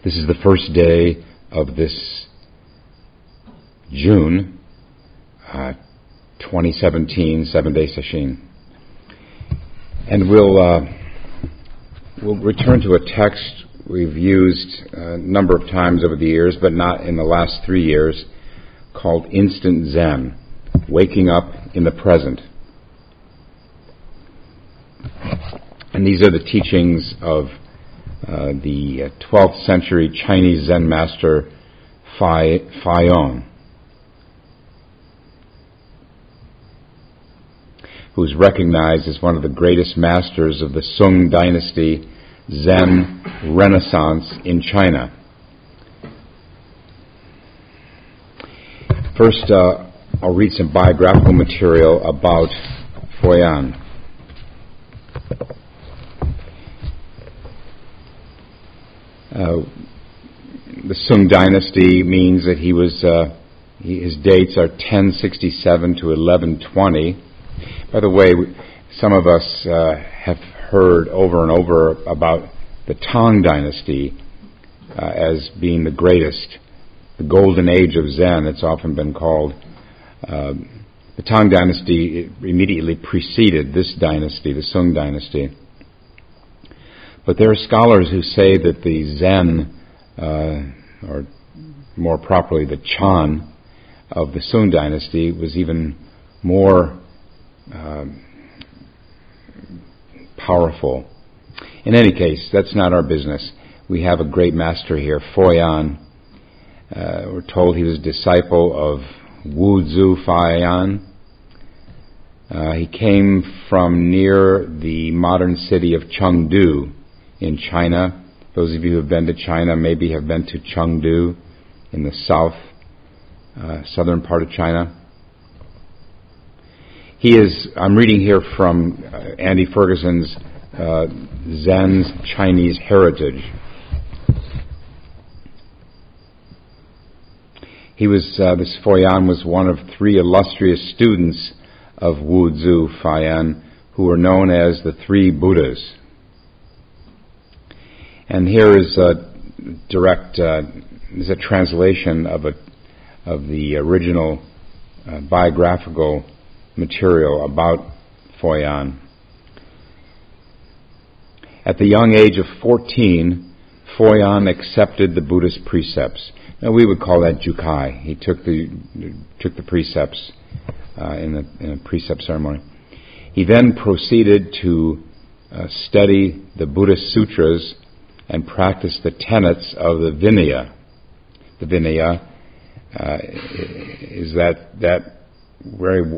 This is the first day of this June 2017 7-day session. And we'll return to a text we've used a number of times over the years, but not in the last 3 years, called Instant Zen, Waking Up in the Present. And these are the teachings of the 12th century Chinese Zen master Faiyong, who is recognized as one of the greatest masters of the Sung dynasty Zen Renaissance in China. First, I'll read some biographical material about Faiyong. The Sung dynasty means that his dates are 1067 to 1120. By the way, some of us have heard over and over about the Tang dynasty as being the greatest, the golden age of Zen, it's often been called. The Tang dynasty immediately preceded this dynasty, the Sung dynasty. But there are scholars who say that the Zen, or more properly the Chan of the Sung dynasty, was even more powerful. In any case, that's not our business. We have a great master here, Faiyong. We're told he was a disciple of Wuzhu Faiyong. He came from near the modern city of Chengdu in China. Those of you who have been to China maybe have been to Chengdu in the southern part of China. I'm reading here from Andy Ferguson's Zen's Chinese Heritage. This Faiyong was one of 3 illustrious students of Wuzhu Faiyong, who were known as the 3 Buddhas. And here is a translation of the original biographical material about Faiyong. At the young age of 14, Faiyong accepted the Buddhist precepts. Now we would call that Jukai. He took the precepts in a precept ceremony. He then proceeded to study the Buddhist sutras and practice the tenets of the Vinaya. The Vinaya is that very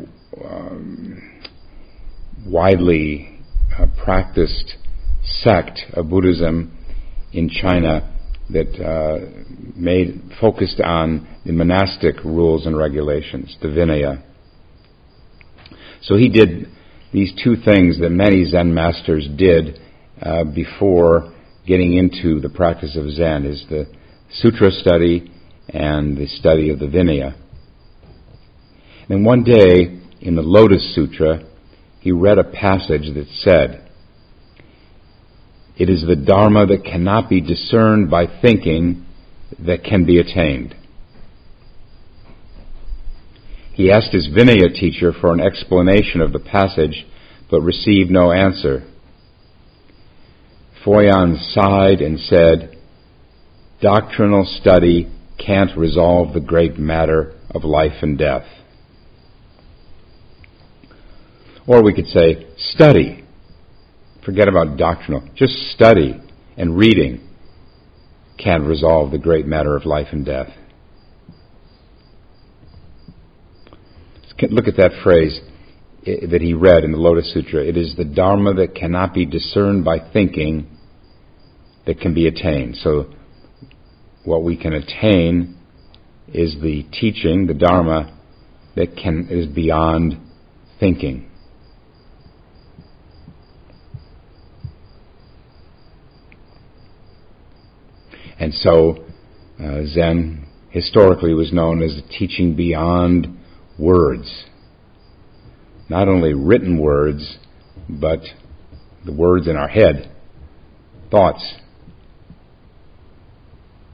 widely practiced sect of Buddhism in China that focused on the monastic rules and regulations, the Vinaya. So he did these 2 things that many Zen masters did before getting into the practice of Zen, is the sutra study and the study of the Vinaya. And one day, in the Lotus Sutra, he read a passage that said, "It is the Dharma that cannot be discerned by thinking that can be attained." He asked his Vinaya teacher for an explanation of the passage, but received no answer. Faiyong sighed and said, "Doctrinal study can't resolve the great matter of life and death." Or we could say, study. Forget about doctrinal. Just study and reading can't resolve the great matter of life and death. Look at that phrase that he read in the Lotus Sutra. It is the Dharma that cannot be discerned by thinking that can be attained. So what we can attain is the teaching, the Dharma, that is beyond thinking. And so Zen historically was known as a teaching beyond words. Not only written words, but the words in our head, thoughts.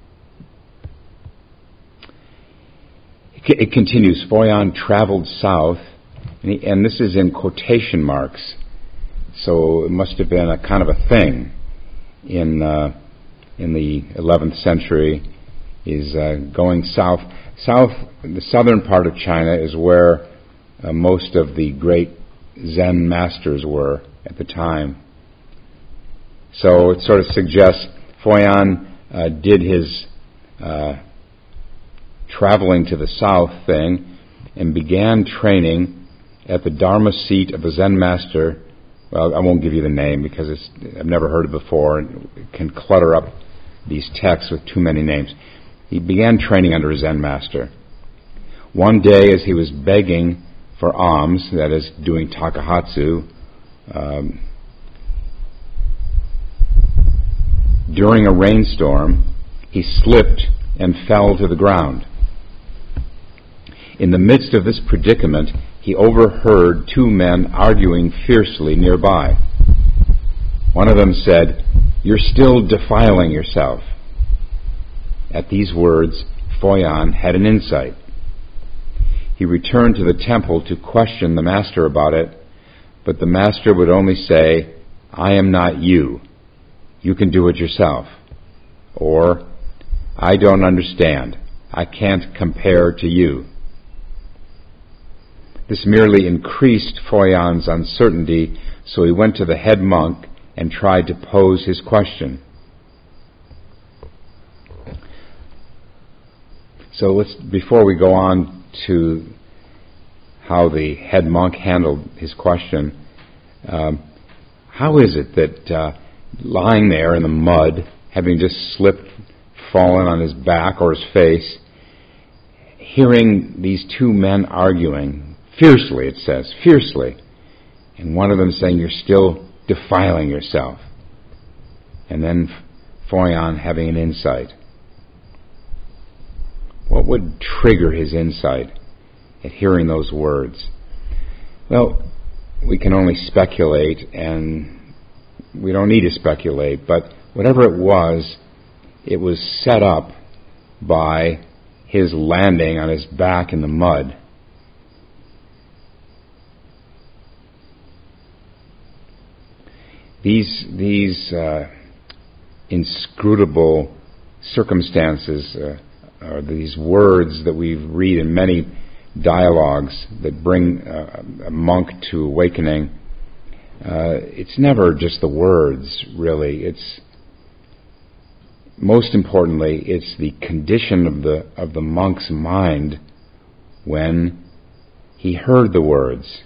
It continues. Foyan traveled south, and this is in quotation marks, so it must have been a kind of a thing in the 11th century. Is going south. The southern part of China is where most of the great Zen masters were at the time. So it sort of suggests Foyan did his traveling to the south thing and began training at the Dharma seat of a Zen master. Well, I won't give you the name because I've never heard it before and it can clutter up these texts with too many names. He began training under a Zen master. One day as he was begging for alms, that is, doing takahatsu, during a rainstorm, he slipped and fell to the ground. In the midst of this predicament, he overheard two men arguing fiercely nearby. One of them said, "You're still defiling yourself." At these words, Foyan had an insight. He returned to the temple to question the master about it, but the master would only say, "I am not you. You can do it yourself." Or, "I don't understand. I can't compare to you." This merely increased Foyan's uncertainty, so he went to the head monk and tried to pose his question. So before we go on to how the head monk handled his question, how is it that lying there in the mud, having just slipped, fallen on his back or his face, hearing these two men arguing, fiercely it says, fiercely, and one of them saying, "You're still defiling yourself," and then Foyan having an insight? What would trigger his insight at hearing those words? Well, we can only speculate, and we don't need to speculate, but whatever it was set up by his landing on his back in the mud. These inscrutable circumstances, or these words that we read in many dialogues that bring a monk to awakening, it's never just the words, really. It's most importantly, it's the condition of the monk's mind when he heard the words.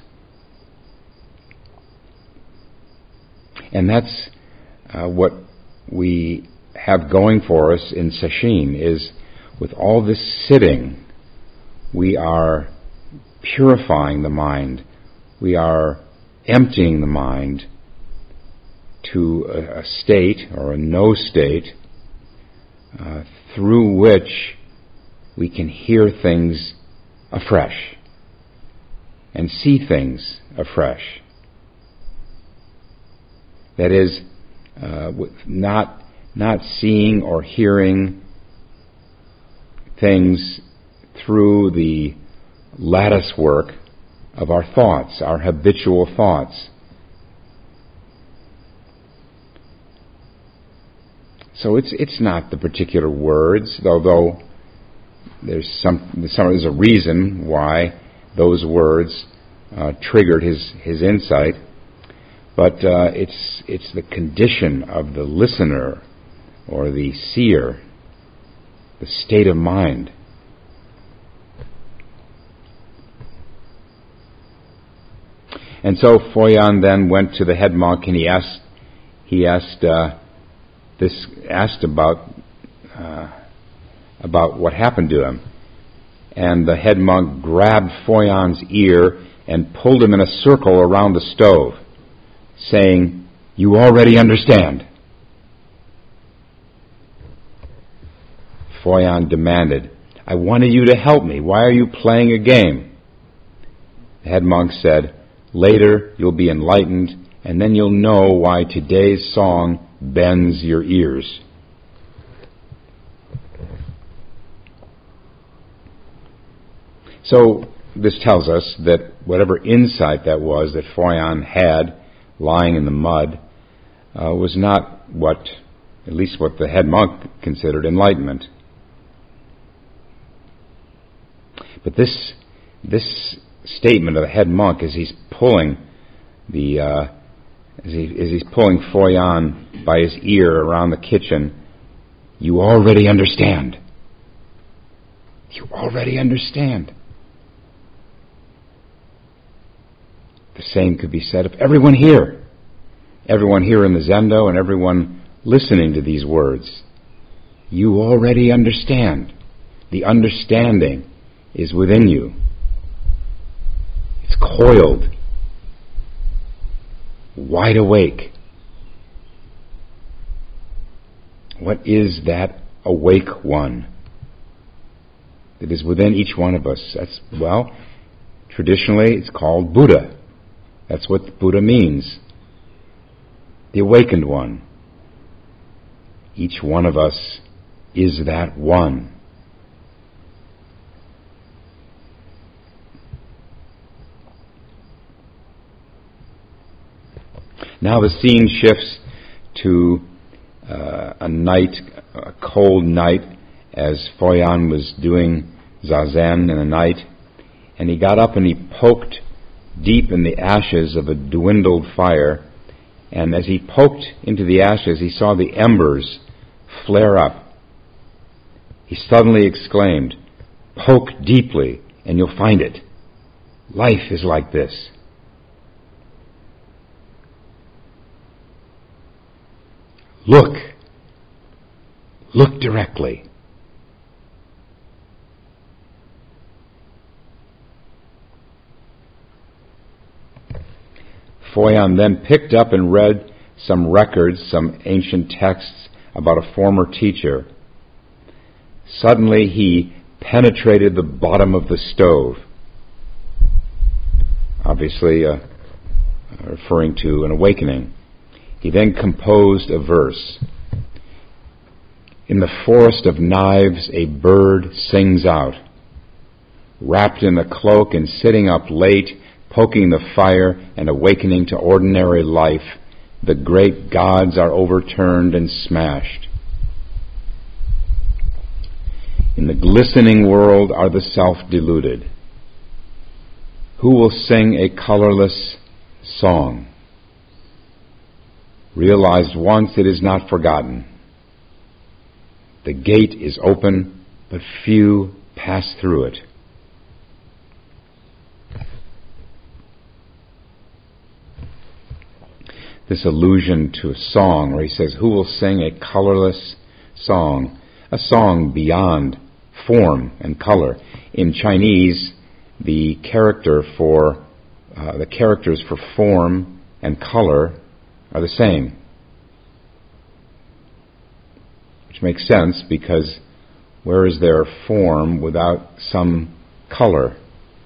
And that's what we have going for us in Sesshin, is with all this sitting, we are purifying the mind. We are emptying the mind to a state, or a no state, through which we can hear things afresh and see things afresh. That is, not seeing or hearing things through the lattice work of our thoughts, our habitual thoughts. So it's not the particular words, although there's a reason why those words triggered his insight, but it's the condition of the listener or the seer, the state of mind. And so Foyan then went to the head monk and he asked about what happened to him. And the head monk grabbed Foyan's ear and pulled him in a circle around the stove, saying, "You already understand." Foyan demanded, "I wanted you to help me. Why are you playing a game?" The head monk said, "Later you'll be enlightened, and then you'll know why today's song bends your ears." So this tells us that whatever insight that was that Foyan had lying in the mud was not at least what the head monk considered enlightenment. But this statement of the head monk, as he's pulling he's pulling Foyan by his ear around the kitchen, you already understand. You already understand. The same could be said of everyone here in the Zendo and everyone listening to these words. You already understand. The understanding is within you. It's coiled, wide awake. What is that awake one that is within each one of us? Traditionally it's called Buddha. That's what Buddha means. The awakened one. Each one of us is that one. Now the scene shifts to a cold night, as Foyan was doing zazen in the night, and he got up and he poked deep in the ashes of a dwindled fire, and as he poked into the ashes, he saw the embers flare up. He suddenly exclaimed, "Poke deeply, and you'll find it. Life is like this." Look directly. Foyan then picked up and read some records, some ancient texts about a former teacher. Suddenly he penetrated the bottom of the stove, obviously referring to an awakening. He then composed a verse. In the forest of knives a bird sings out, wrapped in a cloak and sitting up late, poking the fire and awakening to ordinary life, the great gods are overturned and smashed. In the glistening world are the self-deluded. Who will sing a colorless song? Realized once, it is not forgotten. The gate is open, but few pass through it. This allusion to a song where he says, who will sing a colorless song? A song beyond form and color. In Chinese, the characters for form and color are the same. Which makes sense, because where is there form without some color?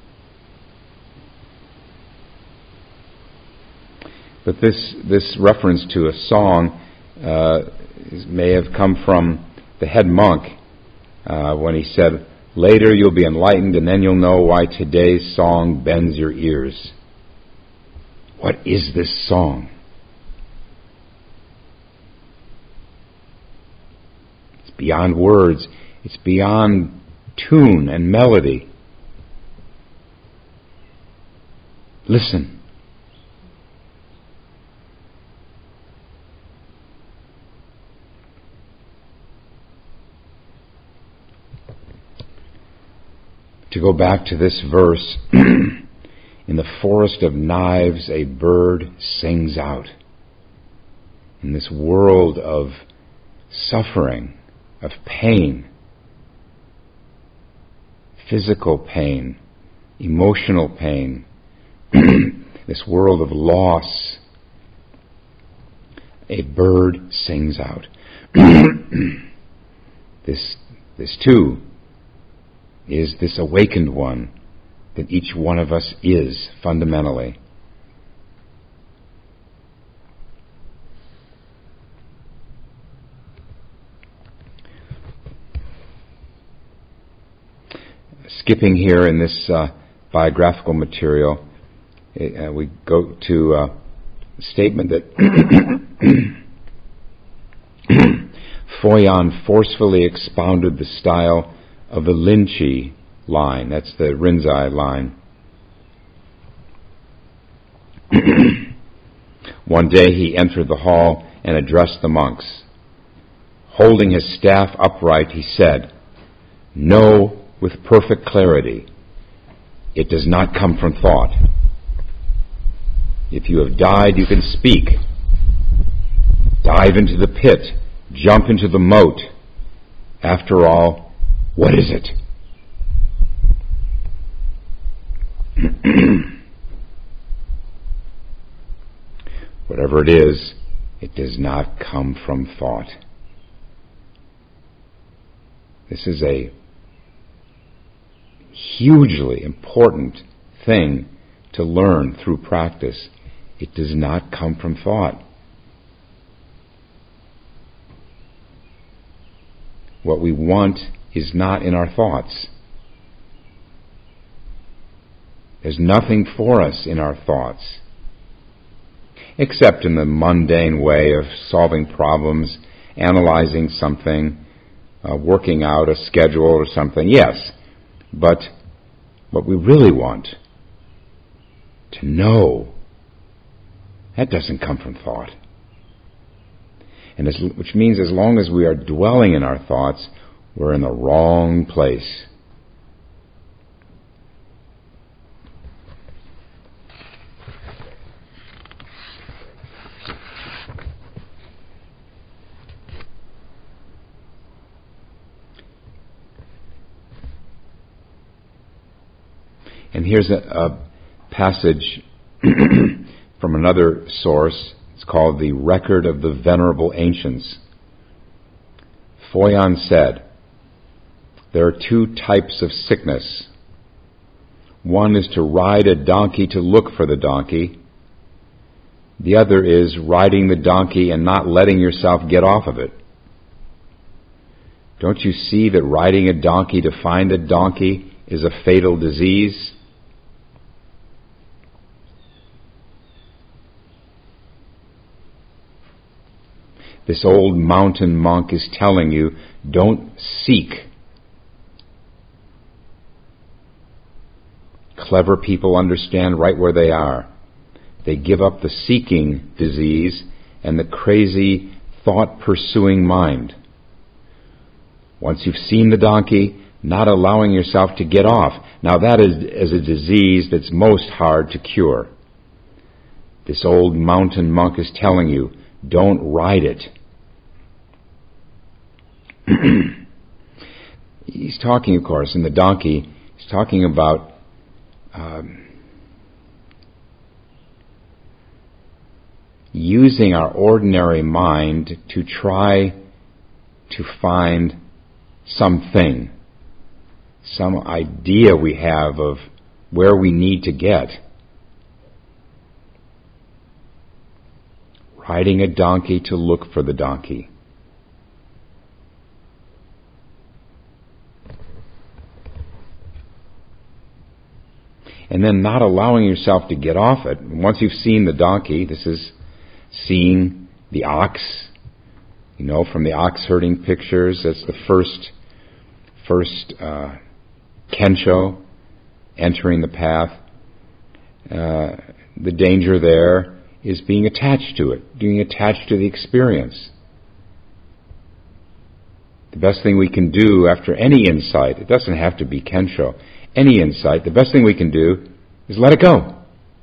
But this reference to a song may have come from the head monk when he said, later you'll be enlightened and then you'll know why today's song bends your ears. What is this song? It's beyond words. It's beyond tune and melody. Listen. To go back to this verse, in the forest of knives a bird sings out. In this world of suffering, of pain, physical pain, emotional pain, this world of loss, a bird sings out. This too is this awakened one that each one of us is fundamentally. skipping here in this biographical material, we go to a statement that Foyan forcefully expounded the style of the Linchi line. That's the Rinzai line. One day he entered the hall and addressed the monks. Holding his staff upright, he said, "Know with perfect clarity, it does not come from thought. If you have died, you can speak. Dive into the pit, jump into the moat. After all, what is it?" Whatever it is, it does not come from thought. This is a hugely important thing to learn through practice. It does not come from thought. What we want is not in our thoughts. There's nothing for us in our thoughts, except in the mundane way of solving problems, analyzing something, working out a schedule or something. Yes, but what we really want to know, that doesn't come from thought. Which means as long as we are dwelling in our thoughts, we're in the wrong place. And here's a passage from another source. It's called The Record of the Venerable Ancients. Foyan said, "There are two types of sickness. One is to ride a donkey to look for the donkey. The other is riding the donkey and not letting yourself get off of it. Don't you see that riding a donkey to find a donkey is a fatal disease?" This old mountain monk is telling you, don't seek. Clever people understand right where they are. They give up the seeking disease and the crazy thought-pursuing mind. Once you've seen the donkey, not allowing yourself to get off. Now that is a disease that's most hard to cure. This old mountain monk is telling you, don't ride it. He's talking, of course, in the donkey, he's talking about using our ordinary mind to try to find something, some idea we have of where we need to get. Riding a donkey to look for the donkey. And then not allowing yourself to get off it. Once you've seen the donkey, this is seeing the ox, from the ox herding pictures. That's the first kensho, entering the path. The danger there is being attached to it, being attached to the experience. The best thing we can do after any insight, it doesn't have to be kensho, any insight, the best thing we can do is let it go.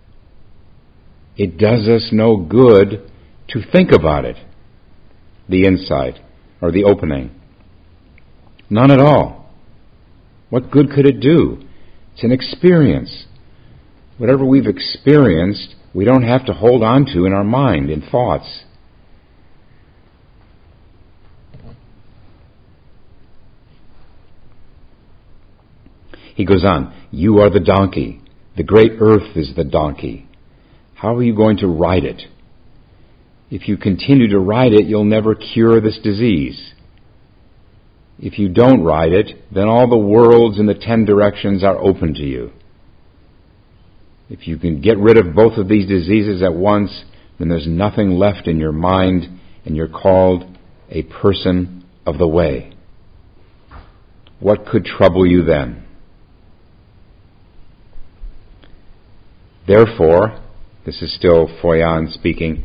It does us no good to think about it, the insight or the opening. None at all. What good could it do? It's an experience. Whatever we've experienced, we don't have to hold on to in our mind, in thoughts. He goes on, you are the donkey. The great earth is the donkey. How are you going to ride it? If you continue to ride it, you'll never cure this disease. If you don't ride it, then all the worlds in the 10 directions are open to you. If you can get rid of both of these diseases at once, then there's nothing left in your mind, and you're called a person of the way. What could trouble you then? Therefore, this is still Foyan speaking,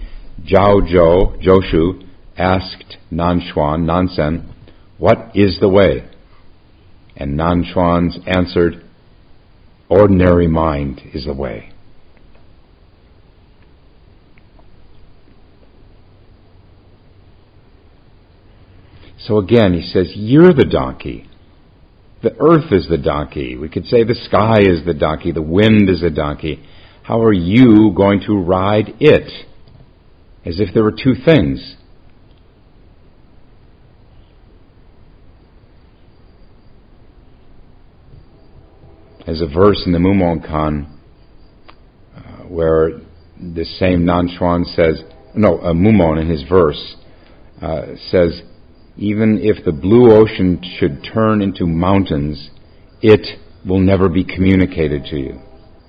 Joshu asked Nansen, "What is the way?" And Nanchuan answered, "Ordinary mind is the way." So again, he says, you're the donkey. The earth is the donkey. We could say the sky is the donkey. The wind is the donkey. How are you going to ride it? As if there were two things. There's a verse in the Mumonkan where the same Nanchuan says, Mumon in his verse says, even if the blue ocean should turn into mountains, it will never be communicated to you.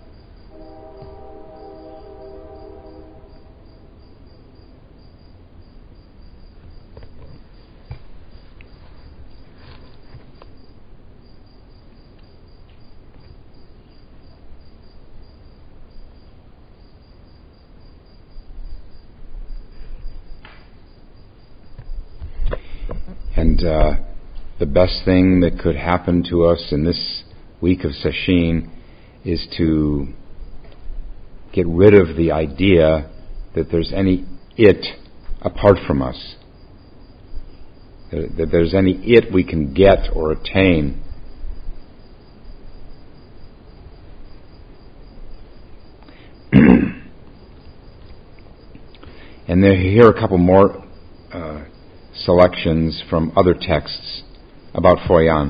And the best thing that could happen to us in this week of Sesshin is to get rid of the idea that there's any it apart from us, that there's any it we can get or attain. And here are a couple more selections from other texts about Foyan.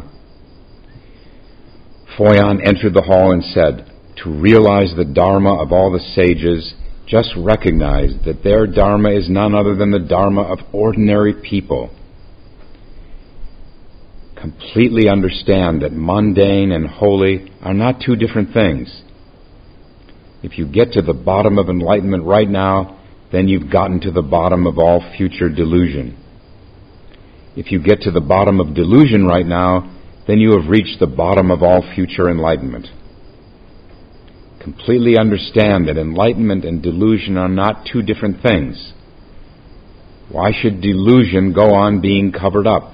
Foyan entered the hall and said, "To realize the Dharma of all the sages, just recognize that their Dharma is none other than the Dharma of ordinary people. Completely understand that mundane and holy are not two different things. If you get to the bottom of enlightenment right now, then you've gotten to the bottom of all future delusion. If you get to the bottom of delusion right now, then you have reached the bottom of all future enlightenment. Completely understand that enlightenment and delusion are not two different things. Why should delusion go on being covered up?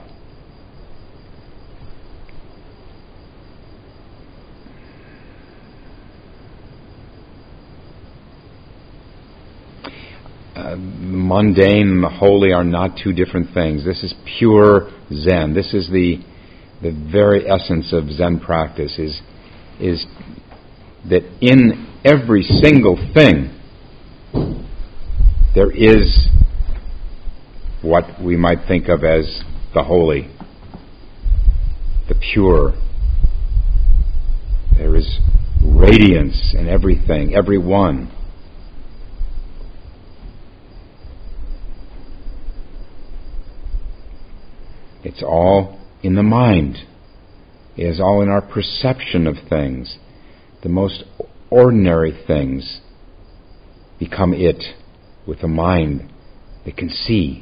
Mundane and the holy are not two different things. This is pure Zen. This is the very essence of Zen practice, is that in every single thing there is what we might think of as the holy, the pure. There is radiance in everything, every one. It's all in the mind. It is all in our perception of things. The most ordinary things become it with a mind that can see.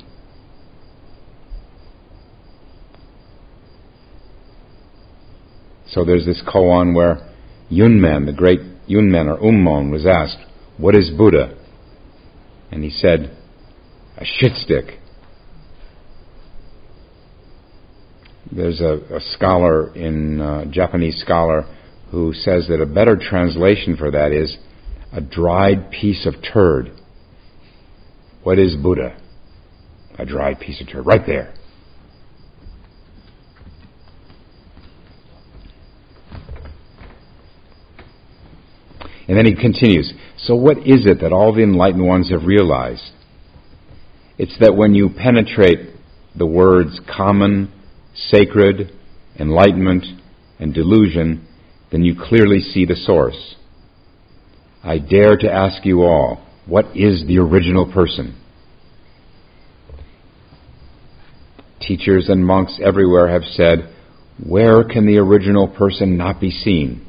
So there's this koan where Yunmen, the great Yunmen or Ummon, was asked, "What is Buddha?" And he said, "A shit stick." There's a scholar, Japanese scholar, who says that a better translation for that is a dried piece of turd. What is Buddha? A dried piece of turd, right there. And then he continues, so what is it that all the enlightened ones have realized? It's that when you penetrate the words common, sacred, enlightenment, and delusion, then you clearly see the source. I dare to ask you all, what is the original person? Teachers and monks everywhere have said, where can the original person not be seen?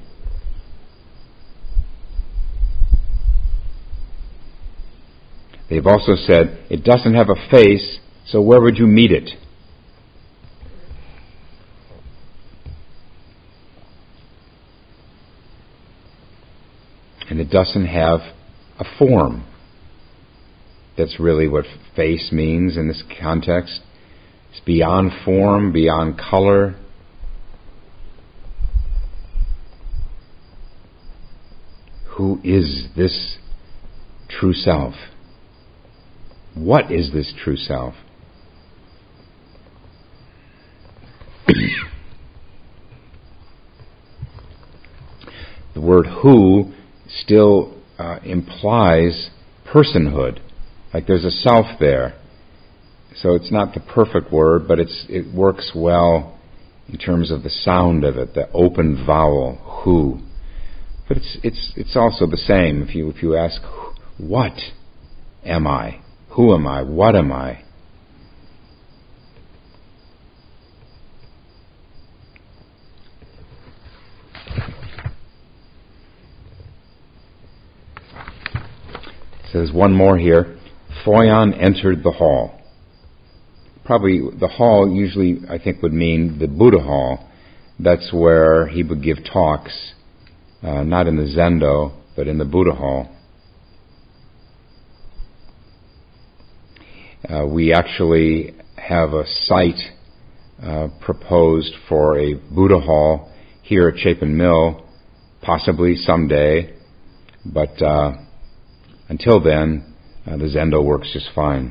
They've also said, it doesn't have a face, so where would you meet it? And it doesn't have a form. That's really what face means in this context. It's beyond form, beyond color. Who is this true self? What is this true self? The word who still implies personhood, like there's a self there. So it's not the perfect word, but it works well in terms of the sound of it, the open vowel, who. But it's also the same if you ask, what am I? Who am I? What am I? So there's one more here. Foyan entered the hall. Probably the hall usually, I think, would mean the Buddha hall. That's where he would give talks, not in the Zendo, but in the Buddha hall. We actually have a site proposed for a Buddha hall here at Chapin Mill, possibly someday, but until then, the Zendo works just fine.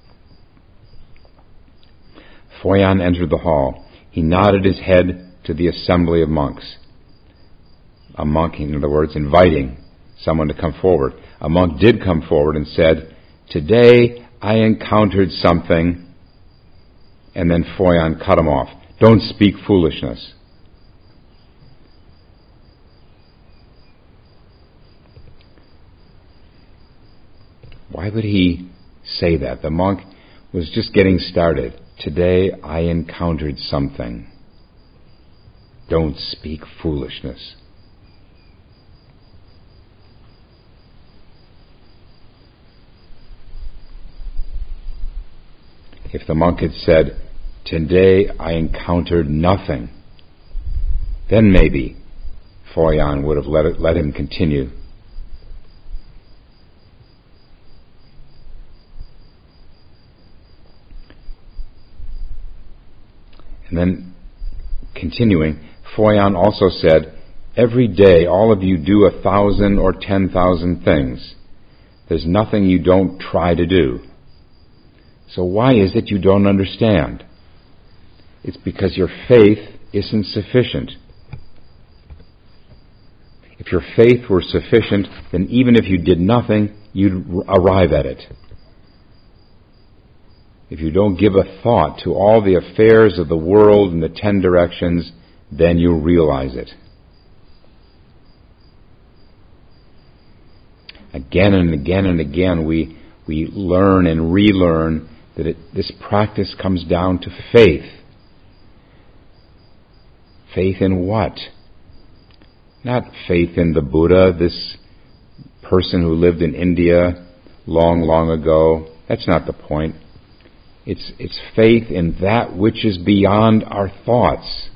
Foyan entered the hall. He nodded his head to the assembly of monks. A monk, in other words, inviting someone to come forward. A monk did come forward and said, "Today I encountered something," and then Foyan cut him off. "Don't speak foolishness." Why would he say that? The monk was just getting started. "Today I encountered something. Don't speak foolishness." If the monk had said, "Today I encountered nothing," then maybe Foyan would have let him continue. And then, continuing, Foyan also said, "Every day all of you do 1,000 or 10,000 things. There's nothing you don't try to do. So why is it you don't understand? It's because your faith isn't sufficient. If your faith were sufficient, then even if you did nothing, you'd arrive at it. If you don't give a thought to all the affairs of the world in the 10 directions, then you'll realize it." Again and again and again, we learn and relearn that this practice comes down to faith. Faith in what? Not faith in the Buddha, this person who lived in India long, long ago. That's not the point. It's faith in that which is beyond our thoughts.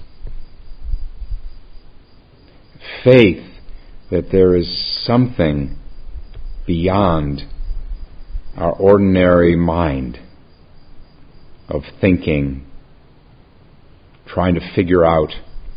Faith that there is something beyond our ordinary mind of thinking, trying to figure out.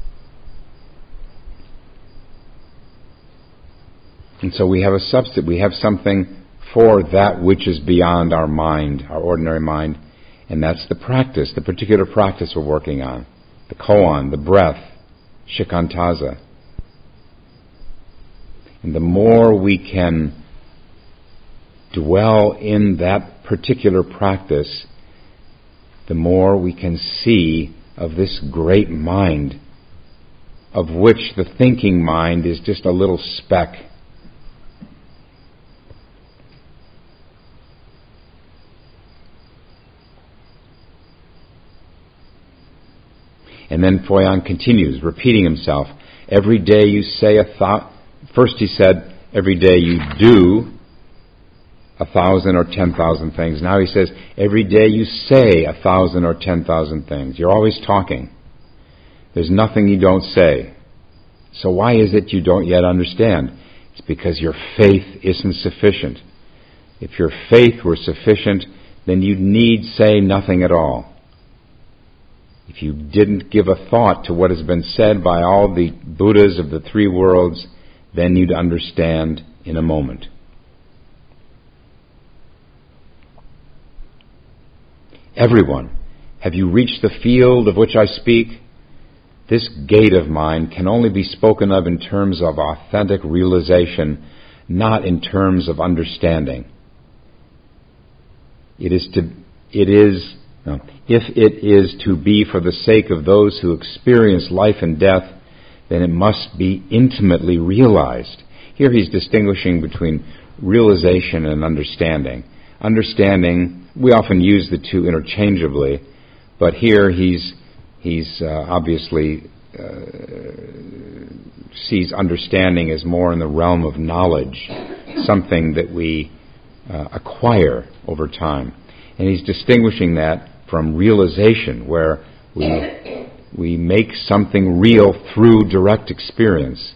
And so we have a substitute. We have something for that which is beyond our mind, our ordinary mind. And that's the practice, the particular practice we're working on. The koan, the breath, shikantaza. And the more we can dwell in that particular practice, the more we can see of this great mind, of which the thinking mind is just a little speck. And then Foyan continues, repeating himself. Every day you say first he said, every day you do 1,000 or 10,000 things. Now he says, every day you say 1,000 or 10,000 things. You're always talking. There's nothing you don't say. So why is it you don't yet understand? It's because your faith isn't sufficient. If your faith were sufficient, then you'd need say nothing at all. If you didn't give a thought to what has been said by all the Buddhas of the three worlds, then you'd understand in a moment. Everyone, have you reached the field of which I speak? This gate of mine can only be spoken of in terms of authentic realization, not in terms of understanding. If it is to be for the sake of those who experience life and death, then it must be intimately realized. Here he's distinguishing between realization and understanding. Understanding, we often use the two interchangeably, but here he's obviously sees understanding as more in the realm of knowledge, something that we acquire over time. And he's distinguishing that from realization, where we make something real through direct experience.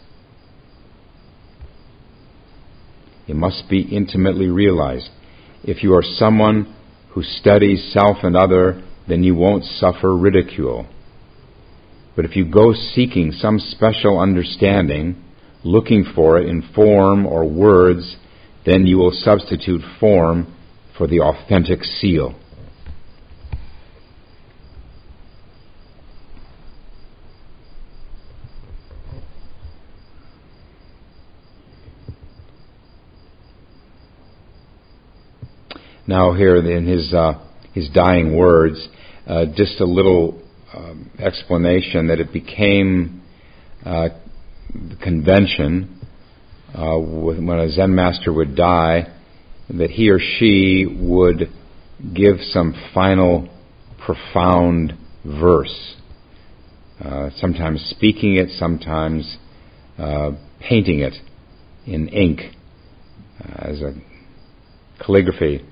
It must be intimately realized. If you are someone who studies self and other, then you won't suffer ridicule. But if you go seeking some special understanding, looking for it in form or words, then you will substitute form for the authentic seal. Now here in his dying words, just a little explanation that it became the convention when a Zen master would die, that he or she would give some final profound verse, sometimes speaking it, sometimes painting it in ink as a calligraphy.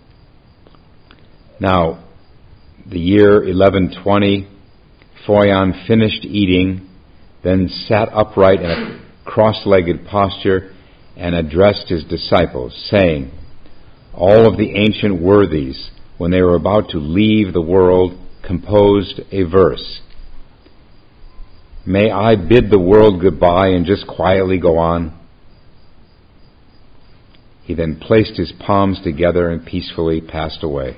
Now, the year 1120, Foyan finished eating, then sat upright in a cross-legged posture and addressed his disciples, saying, all of the ancient worthies, when they were about to leave the world, composed a verse. May I bid the world goodbye and just quietly go on? He then placed his palms together and peacefully passed away.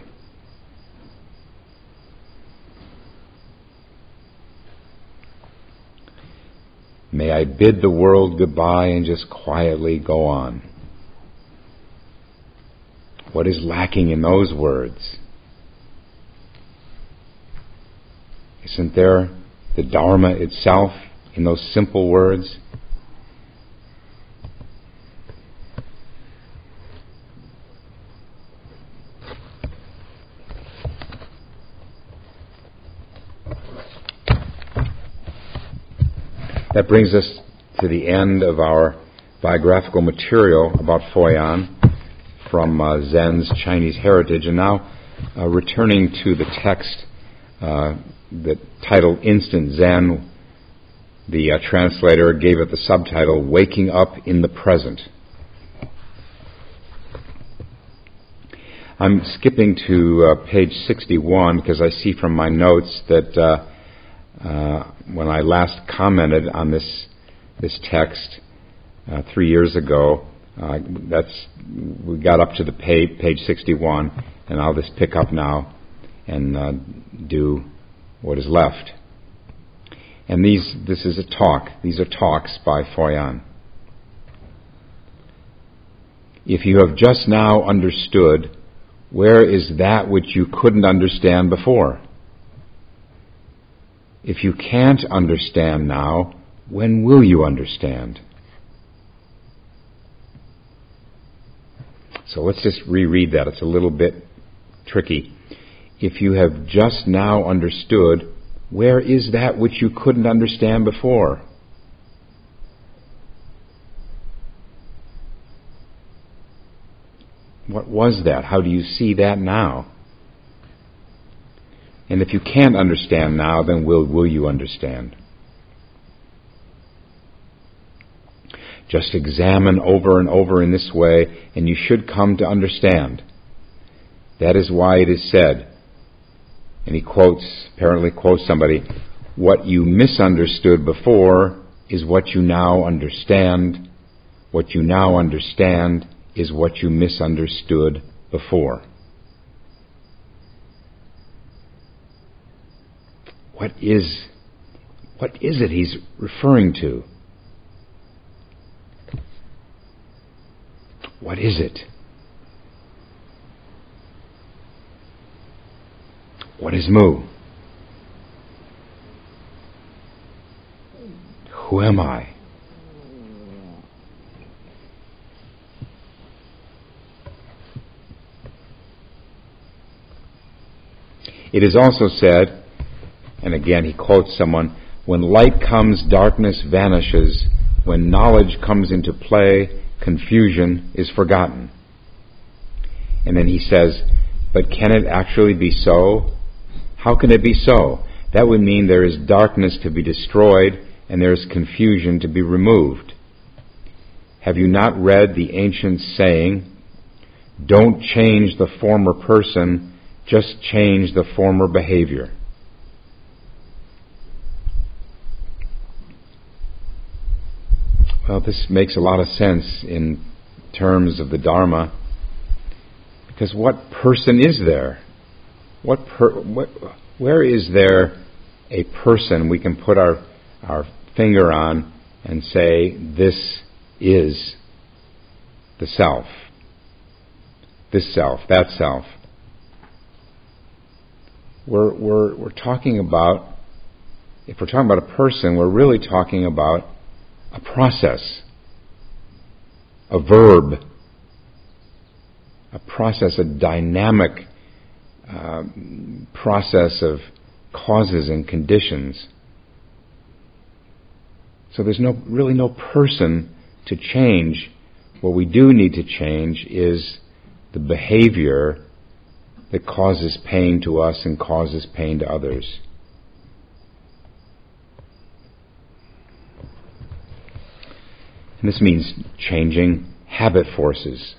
May I bid the world goodbye and just quietly go on. What is lacking in those words? Isn't there the Dharma itself in those simple words? That brings us to the end of our biographical material about Foyan from Zen's Chinese heritage. And now, returning to the text that titled Instant Zen, the translator gave it the subtitle, Waking Up in the Present. I'm skipping to page 61 because I see from my notes that when I last commented on this text 3 years ago, we got up to the page 61, and I'll just pick up now and do what is left. And this is a talk. These are talks by Foyan. If you have just now understood, where is that which you couldn't understand before? If you can't understand now, when will you understand? So let's just reread that. It's a little bit tricky. If you have just now understood, Where is that which you couldn't understand before? What was that? How do you see that now? And if you can't understand now, then will you understand? Just examine over and over in this way, and you should come to understand. That is why it is said, and he apparently quotes somebody, what you misunderstood before is what you now understand. What you now understand is what you misunderstood before. What is it he's referring to? What is it? What is Mu? Who am I? It is also said, and again he quotes someone, when light comes, darkness vanishes. When knowledge comes into play, confusion is forgotten. And then he says, but can it actually be so? How can it be so? That would mean there is darkness to be destroyed and there is confusion to be removed. Have you not read the ancient saying, don't change the former person, just change the former behavior? Well, this makes a lot of sense in terms of the Dharma, because what person is there? Where is there a person we can put our finger on and say, this is the self, this self, that self? We're talking about, if we're talking about a person, we're really talking about a process, a verb, a process, a dynamic process of causes and conditions. So there's really no person to change. What we do need to change is the behavior that causes pain to us and causes pain to others. And this means changing habit forces.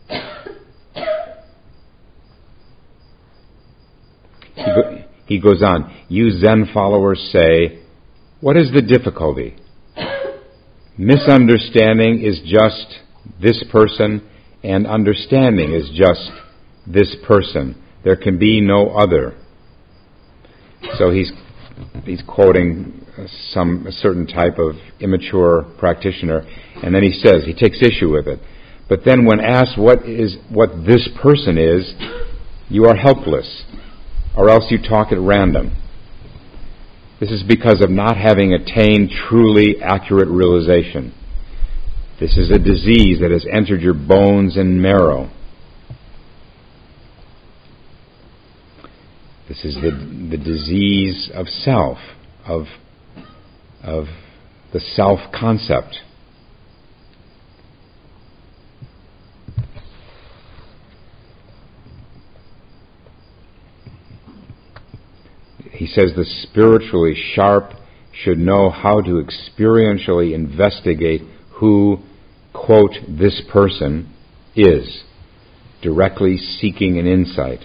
He goes on, you Zen followers say, what is the difficulty? Misunderstanding is just this person, and understanding is just this person. There can be no other. So he's quoting a certain type of immature practitioner, and then he takes issue with it. But then when asked what this person is, you are helpless, or else you talk at random. This is because of not having attained truly accurate realization. This is a disease that has entered your bones and marrow. This is the disease of self, of the self-concept. He says the spiritually sharp should know how to experientially investigate who, quote, this person is, directly seeking an insight.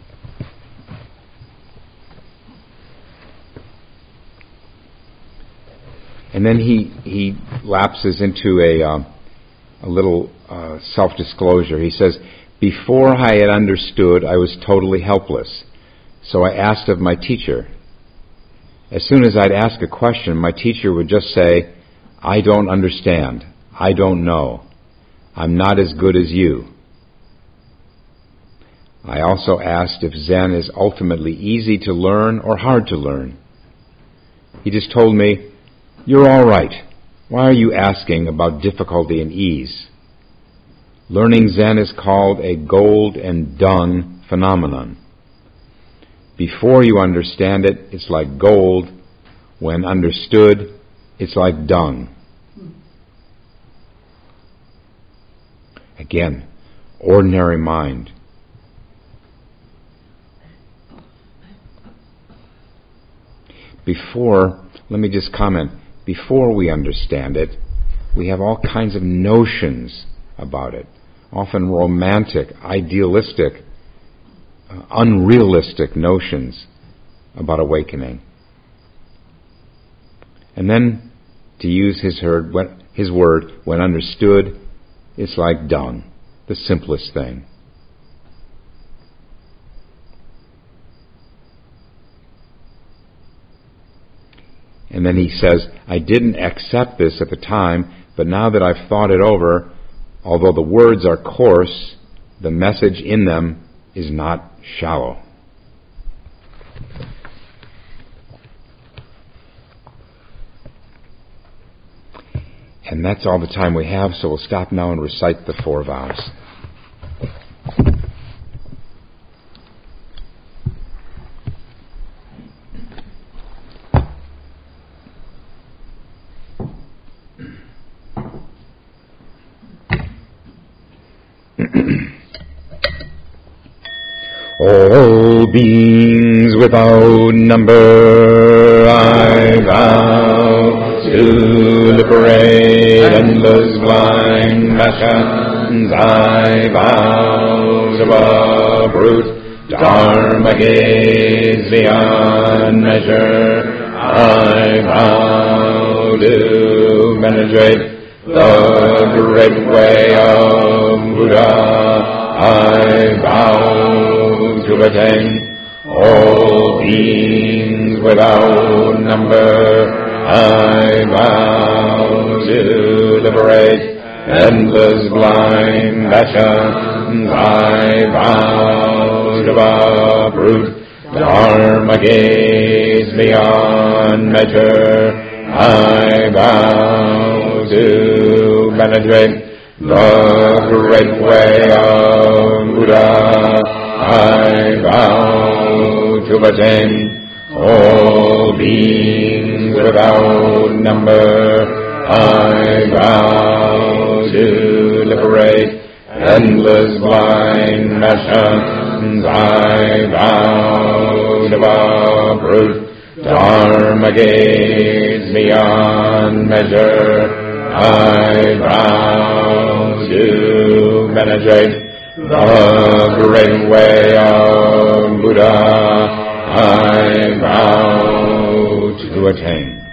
And then he lapses into a little self-disclosure. He says, before I had understood, I was totally helpless. So I asked of my teacher. As soon as I'd ask a question, my teacher would just say, I don't understand. I don't know. I'm not as good as you. I also asked if Zen is ultimately easy to learn or hard to learn. He just told me, you're all right. Why are you asking about difficulty and ease? Learning Zen is called a gold and dung phenomenon. Before you understand it, it's like gold. When understood, it's like dung. Again, ordinary mind. Let me just comment, before we understand it, we have all kinds of notions about it, often romantic, idealistic, unrealistic notions about awakening. And then, to use his word, when understood, it's like dung, the simplest thing. And then he says, I didn't accept this at the time, but now that I've thought it over, although the words are coarse, the message in them is not shallow. And that's all the time we have, so we'll stop now and recite the 4 vows. All beings without number, I vow to liberate endless blind passions. I vow to uproot dharma gaze beyond measure. I vow to penetrate the great way of Buddha. I vow to attain all beings without number. I vow to liberate endless blind passions. I vow to uproot dharma gaze beyond measure. I vow to penetrate the great way of Buddha. I vow to attain all beings without number. I vow to liberate endless blind passions. I vow to uproot dharma gaze beyond measure. I vow to penetrate the great way of Buddha. I vow to attain